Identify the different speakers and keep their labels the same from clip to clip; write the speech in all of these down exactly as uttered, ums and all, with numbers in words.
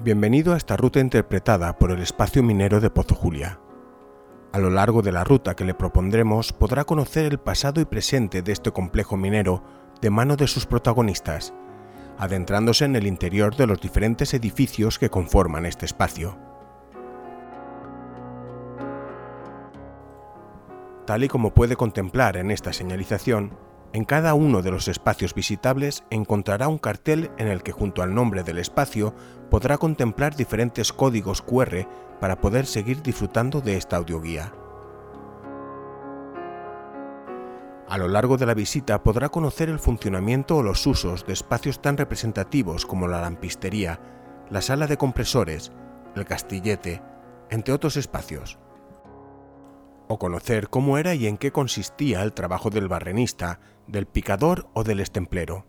Speaker 1: Bienvenido a esta ruta interpretada por el espacio minero de Pozo Julia. A lo largo de la ruta que le propondremos podrá conocer el pasado y presente de este complejo minero de mano de sus protagonistas, adentrándose en el interior de los diferentes edificios que conforman este espacio. Tal y como puede contemplar en esta señalización, en cada uno de los espacios visitables encontrará un cartel en el que junto al nombre del espacio podrá contemplar diferentes códigos cu erre para poder seguir disfrutando de esta audioguía. A lo largo de la visita podrá conocer el funcionamiento o los usos de espacios tan representativos como la lampistería, la sala de compresores, el castillete, entre otros espacios. O conocer cómo era y en qué consistía el trabajo del barrenista, del picador o del estemplero.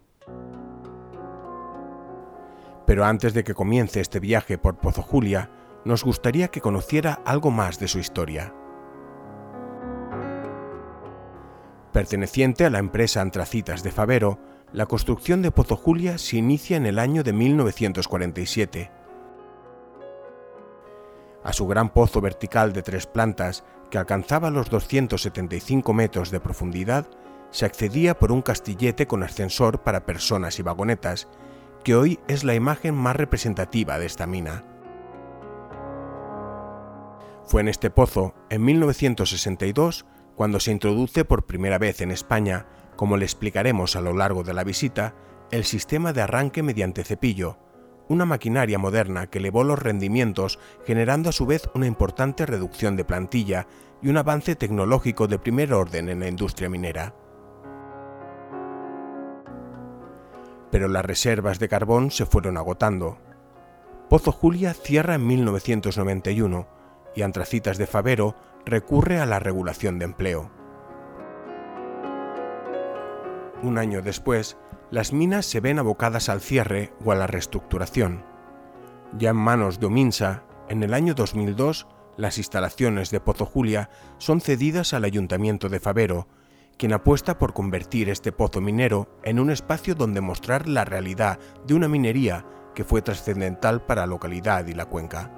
Speaker 1: Pero antes de que comience este viaje por Pozo Julia, nos gustaría que conociera algo más de su historia. Perteneciente a la empresa Antracitas de Favero, la construcción de Pozo Julia se inicia en el año de mil novecientos cuarenta y siete. A su gran pozo vertical de tres plantas, que alcanzaba los doscientos setenta y cinco metros de profundidad, se accedía por un castillete con ascensor para personas y vagonetas, que hoy es la imagen más representativa de esta mina. Fue en este pozo, en mil novecientos sesenta y dos, cuando se introduce por primera vez en España, como le explicaremos a lo largo de la visita, el sistema de arranque mediante cepillo, una maquinaria moderna que elevó los rendimientos, generando a su vez una importante reducción de plantilla y un avance tecnológico de primer orden en la industria minera. Pero las reservas de carbón se fueron agotando. Pozo Julia cierra en mil novecientos noventa y uno y Antracitas de Favero recurre a la regulación de empleo. Un año después, las minas se ven abocadas al cierre o a la reestructuración. Ya en manos de Ominsa, en el año dos mil dos, las instalaciones de Pozo Julia son cedidas al Ayuntamiento de Favero, quien apuesta por convertir este pozo minero en un espacio donde mostrar la realidad de una minería que fue trascendental para la localidad y la cuenca.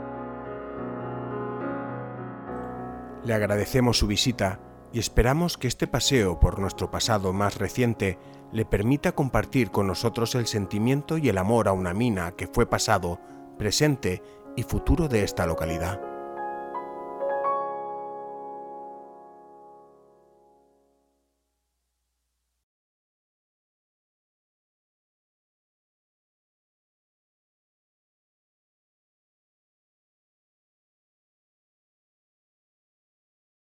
Speaker 1: Le agradecemos su visita y esperamos que este paseo por nuestro pasado más reciente le permita compartir con nosotros el sentimiento y el amor a una mina que fue pasado, presente y futuro de esta localidad.